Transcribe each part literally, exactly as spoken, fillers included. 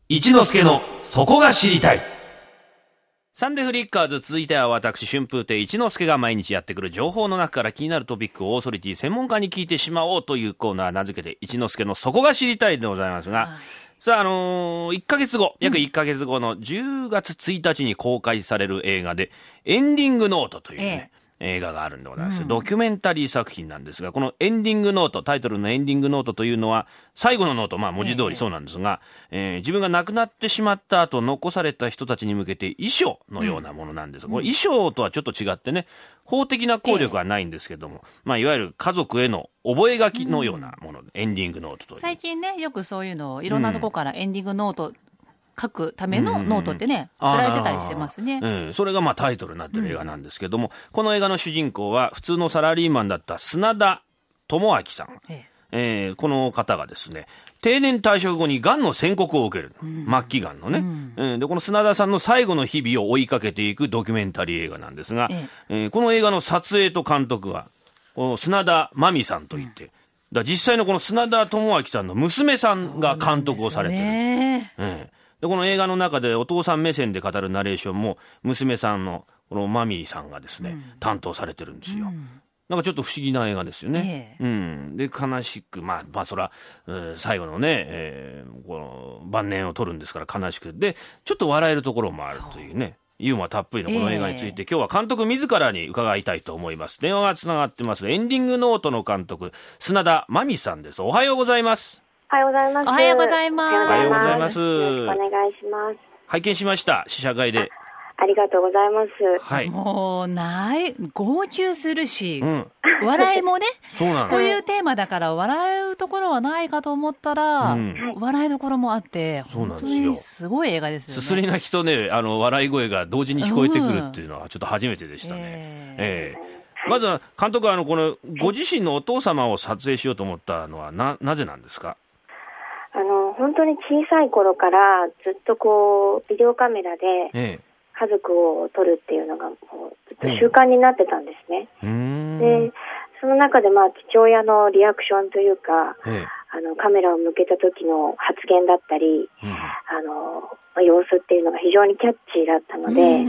一之助のそこが知りたい。サンデーフリッカーズ、続いては私春風亭一之輔が毎日やってくる情報の中から気になるトピックをオーソリティ専門家に聞いてしまおうというコーナー、名付けて一之輔のそこが知りたいでございますが、はい、さあ、あのー、いっかげつご、約いっかげつごのじゅうがつついたちに公開される映画で、エンディングノートというね、ええ映画があるんでございます、うん、ドキュメンタリー作品なんですが、このエンディングノート、タイトルのエンディングノートというのは最後のノート、まあ文字通りそうなんですが、えーえー、自分が亡くなってしまった後残された人たちに向けて遺書のようなものなんです、うん、これ遺書とはちょっと違ってね、法的な効力はないんですけども、えー、まあいわゆる家族への覚書のようなもの、うん、エンディングノートという。 最近ね、よくそういうのをいろんなところからエンディングノート、うん書くためのノートってね、うん、送られてたりしてますね。 えー、それがまあタイトルになってる映画なんですけども、うん、この映画の主人公は普通のサラリーマンだった砂田智明さん、えええー、この方がですね、定年退職後にがんの宣告を受ける、うん、末期がんのね、うんえー、でこの砂田さんの最後の日々を追いかけていくドキュメンタリー映画なんですが、えええー、この映画の撮影と監督はこの砂田真美さんといって、うんだ実際のこの砂田智明さんの娘さんが監督をされてる。ねえーでこの映画の中でお父さん目線で語るナレーションも娘さんのこのマミーさんがですね、うん、担当されてるんですよ、うん、なんかちょっと不思議な映画ですよね、ええうん、で悲しくまあまあそら、えー、最後のね、えー、この晩年を取るんですから悲しくでちょっと笑えるところもあるというねユーモアたっぷりのこの映画について、えー、今日は監督自らに伺いたいと思います。電話がつながってますエンディングノートの監督砂田真美さんです。おはようございます。 おはようございます。 おはようございます。 おはようございます。よろしくお願いします。 拝見しました試写会で。 あ、ありがとうございます。 はい。もうない号泣するし、うん、笑いもねそうなの。 こういうテーマだから笑うところはないかと思ったら、うん、笑いどころもあって本当にすごい映画ですよね。 すすり泣きとねあの笑い声が同時に聞こえてくるっていうのはちょっと初めてでしたね。えーえー、まずは監督はあのこのご自身のお父様を撮影しようと思ったのは な, なぜなんですか。 あの本当に小さい頃からずっとこうビデオカメラで家族を撮るっていうのがもうずっと習慣になってたんですね、うん、でその中でまあ父親のリアクションというか、あのカメラを向けた時の発言だったり、うん、あの様子っていうのが非常にキャッチーだったので、うん、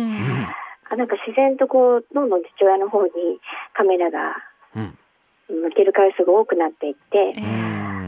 あなんか自然とこうどんどん父親の方にカメラが向ける回数が多くなっていって、うん、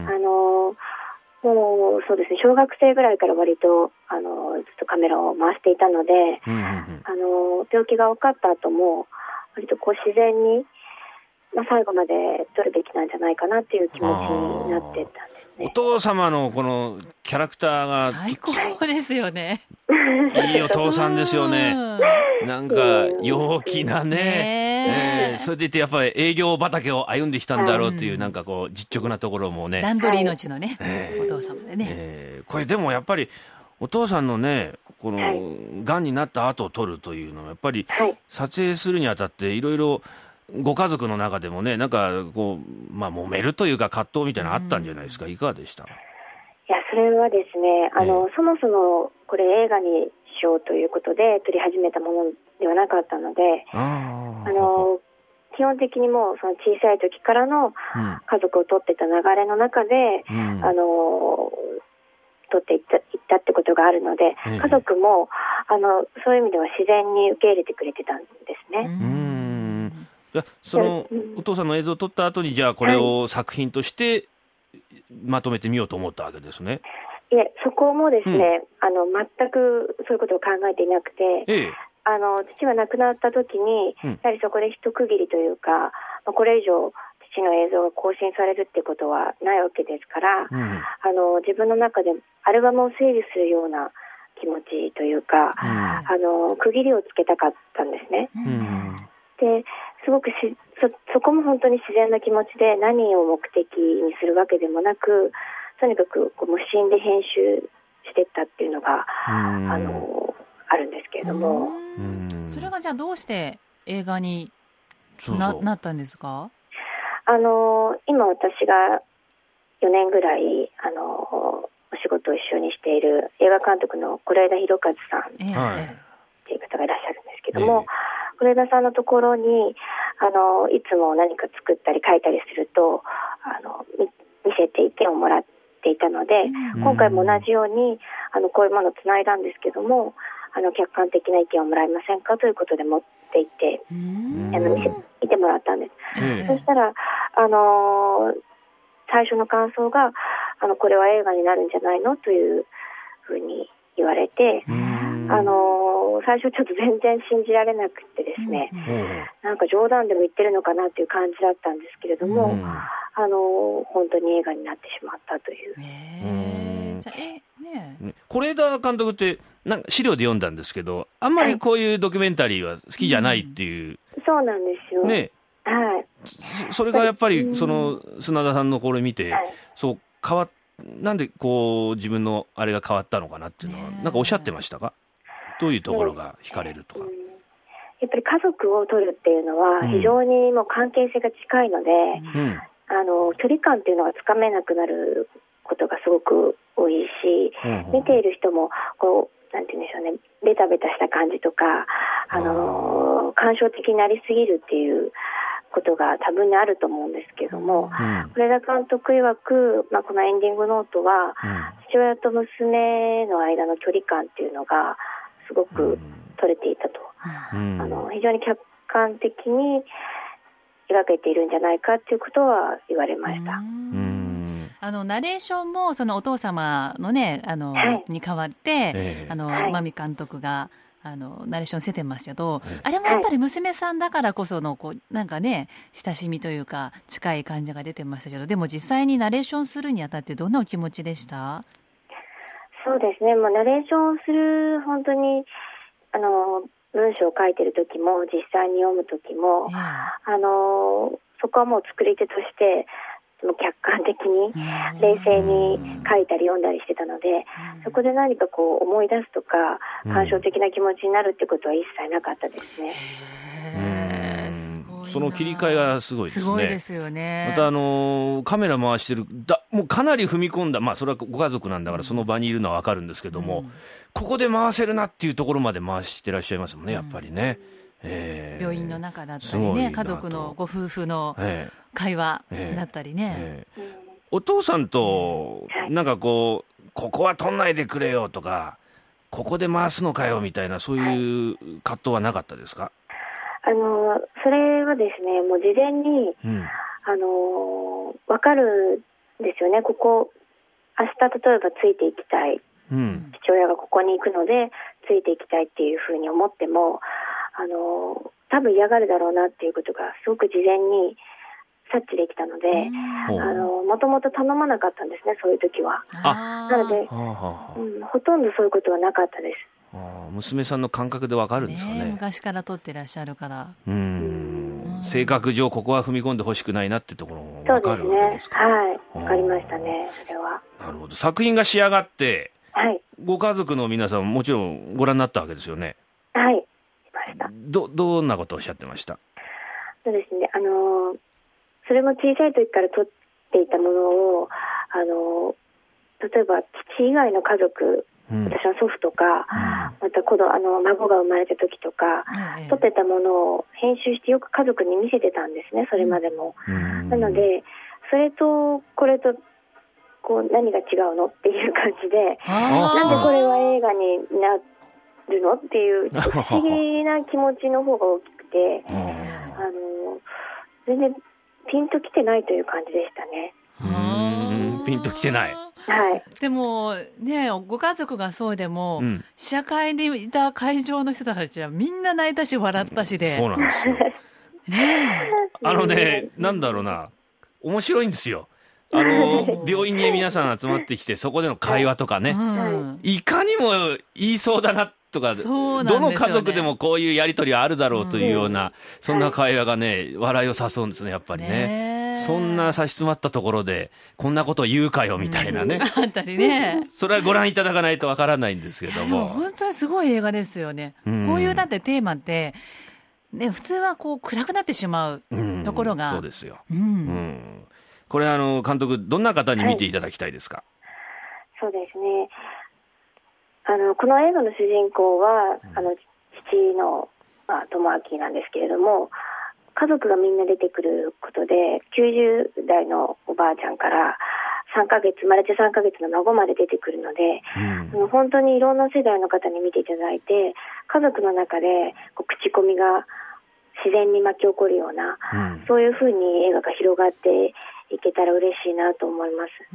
あのもうそうですね小学生ぐらいから割とあのずっとカメラを回していたので、うんうんうん、あの病気が分かった後も割とこう自然に、まあ、最後まで撮るべきなんじゃないかなっていう気持ちになってたんですね。 お父様のこのキャラクターが最高ですよね。 いいお父さんですよね。なんか陽気なね、ねえー、それでいてやっぱり営業畑を歩んできたんだろうという、うん、なんかこう実直なところもね段取り命のね、えー、お父様でね、 えー、これでもやっぱりお父さんのねこのがんになった後を撮るというのはやっぱり撮影するにあたっていろいろご家族の中でもねなんかこう、まあ、揉めるというか葛藤みたいなのあったんじゃないですか、うん、いかがでした？いやそれはですねあの、えー、そもそもこれ映画にしようということで撮り始めたものではなかったので、ああの基本的にもうその小さい時からの家族を撮ってた流れの中で、うん、あの撮っていった、いったってことがあるので、えー、家族もあのそういう意味では自然に受け入れてくれてたんですね。 うんじゃそのお父さんの映像を撮った後にじゃあこれを作品としてまとめてみようと思ったわけですね。 いえそこもですね、うん、あの全くそういうことを考えていなくて、ええ、あの父が亡くなった時に、うん、やはりそこで一区切りというか、まあ、これ以上父の映像が更新されるってことはないわけですから、うん、あの自分の中でアルバムを整理するような気持ちというか、うん、あの区切りをつけたかったんですね、うん、ですごくし そ, そこも本当に自然な気持ちで何を目的にするわけでもなくとにかくこう無心で編集していったっていうのが あのあるんですけれども、 うんそれがじゃあどうして映画に な, そうそうなったんですか？ あの今私がよねんぐらいあのお仕事を一緒にしている映画監督の是枝裕和さんっていう方がいらっしゃるんですけども、是、えー、枝さんのところにあのいつも何か作ったり書いたりするとあの見せて意見をもらっていたので、うん、今回も同じようにあのこういうものをつないだんですけども、あの客観的な意見をもらえませんかということで持っていて、うん、あの見せ見てもらったんです、うん、そしたら、あのー、最初の感想があのこれは映画になるんじゃないのというふうに言われて、うん、あのー、最初ちょっと全然信じられなくてですね、うん、なんか冗談でも言ってるのかなという感じだったんですけれども、うん、あのー、本当に映画になってしまったという。 へー、じゃあえね、 是枝監督ってなんか資料で読んだんですけど、あんまりこういうドキュメンタリーは好きじゃないっていう、 うん、そうなんですよね、 はい、 そ, それがやっぱりその砂田さんのこれ見て、はい、そう変わっなんでこう自分のあれが変わったのかなっていうのはなんかおっしゃってましたか？どういうところが惹かれるとか、うん、 やっぱり家族を取るっていうのは非常にもう関係性が近いので、うん、あの距離感っていうのがつかめなくなることがすごく多いし、うん、見ている人もこうなんて言うんでしょうね、ベタベタした感じとか、あのー、感傷的になりすぎるっていうことが多分にあると思うんですけども、是枝監督曰く、まあ、このエンディングノートは、うん、父親と娘の間の距離感っていうのがすごく取れていたと、うん、あの非常に客観的に描けているんじゃないかっていうことは言われました。うん、 あのナレーションもそのお父様のねあの、はい、に代わって、えー、あの、はい、真美監督があのナレーションしてましたけど、えー、あれもやっぱり娘さんだからこそのこうなんかね親しみというか近い感じが出てましたけど、でも実際にナレーションするにあたってどんなお気持ちでした？ そうですね、もうナレーションする本当にあの文章を書いてる時も実際に読む時も、えー、あのそこはもう作り手として客観的に冷静に書いたり読んだりしてたので、そこで何かこう思い出すとか感傷的な気持ちになるってことは一切なかったですね。 へー、その切り替えがすごいですね。 すごいですよね。 またあのー、カメラ回してるだもうかなり踏み込んだ、まあそれはご家族なんだからその場にいるのはわかるんですけども、うん、ここで回せるなっていうところまで回してらっしゃいますもんね、やっぱりね。えー、 病院の中だったりね、家族のご夫婦の会話だったりね、えーえー、 お父さんとなんかこうここは取んないでくれよとかここで回すのかよみたいなそういう葛藤はなかったですか？ あのそれはですね、もう事前に、うん、あの分かるんですよね。ここ明日例えばついていきたい、うん、父親がここに行くのでついていきたいっていうふうに思ってもあの多分嫌がるだろうなっていうことがすごく事前に察知できたので、あのもともと頼まなかったんですね、そういう時は。なので、うん、ほとんどそういうことはなかったです。 あ、娘さんの感覚でわかるんですかね。 ね、昔から撮ってらっしゃるから。 うん、性格上ここは踏み込んでほしくないなってところもわかるわけですか。 そうですね、はい、わかりましたね、それは。 なるほど。作品が仕上がって、 はい、 ご家族の皆さんもちろんご覧になったわけですよね。 はい、 ど, どんなことをおっしゃってました？ そうですね、あのそれも小さい時から撮っていたものをあの例えば父以外の家族、うん、私の祖父とか、うん、また子供あの孫が生まれた時とか、うん、撮ってたものを編集してよく家族に見せてたんですね、それまでも、うん、なのでそれとこれとこう何が違うのっていう感じで、なんでこれは映画になってるのっていう不思議な気持ちの方が大きくてあの全然ピンときてないという感じでしたね。 うーん、ピンときてない、 はい、 でもね、ご家族がそうでも、うん、試写会にいた会場の人たちはみんな泣いたし笑ったしで、 そうなんですよね、あのね、なんだろうな、面白いんですよ。あの病院に皆さん集まってきてそこでの会話とかね、うん、いかにも言いそうだなとか、ね、どの家族でもこういうやり取りはあるだろうというような、うん、そんな会話がね、笑いを誘うんですね、やっぱりね。ね、そんな差し詰まったところでこんなことを言うかよみたいなね、うん、 あったりねそれはご覧いただかないとわからないんですけども、 本当にすごい映画ですよね、うん、こういうだってテーマってね、普通はこう暗くなってしまうところが、 うん、そうですよ、うんうん、これあの監督どんな方に見ていただきたいですか？ はい、そうですね、あのこの映画の主人公は、うん、あの父の、まあ、智明なんですけれども、家族がみんな出てくることできゅうじゅう代のおばあちゃんからさんかげつ、生まれてさんかげつの孫まで出てくるので、うん、本当にいろんな世代の方に見ていただいて、家族の中でこう口コミが自然に巻き起こるような、うん、そういうふうに映画が広がっていけたら嬉しいなと思います。うん、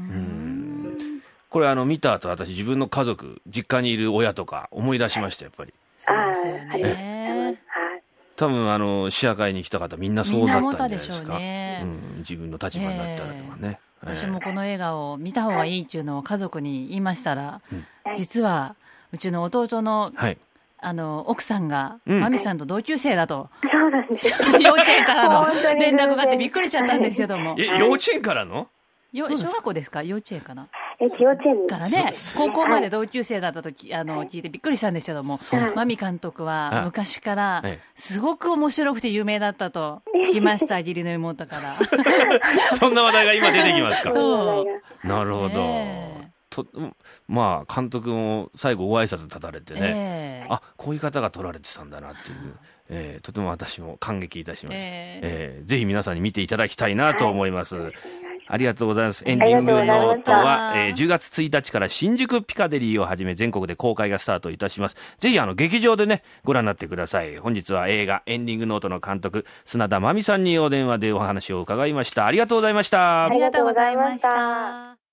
これあの見た後、私自分の家族、実家にいる親とか思い出しました。やっぱりそうですよね。 多分あの試写会に来た方みんなそうだったんじゃないですか。 ね、 うん、自分の立場になったらとかね、 えー、私もこの映画を見た方がいいっていうのを家族に言いましたら、うん、実はうちの弟の、はい、あの奥さんが、うん、マミさんと同級生だと、 そうなんです幼稚園からの連絡があってびっくりしちゃったんですけども。 え、幼稚園からの？ よ小学校ですか？幼稚園かな？ え、幼稚園からね、高校まで同級生だった時、あの聞いてびっくりしたんですけども、マミ監督は昔からすごく面白くて有名だったと聞きました。義理の妹から。 そんな話題が今出てきますか？ そう。 なるほど。ね、とまあ監督も最後ご挨拶立たれてね、えー、あ、こういう方が撮られてたんだなっていう。えー、とても私も感激いたしました、えーえー、ぜひ皆さんに見ていただきたいなと思います、はい、ありがとうございます。エンディングノートは、えー、じゅうがつついたちから新宿ピカデリーをはじめ全国で公開がスタートいたします。ぜひあの劇場でねご覧になってください。本日は映画エンディングノートの監督砂田真美さんにお電話でお話を伺いました。ありがとうございました。 ありがとうございました。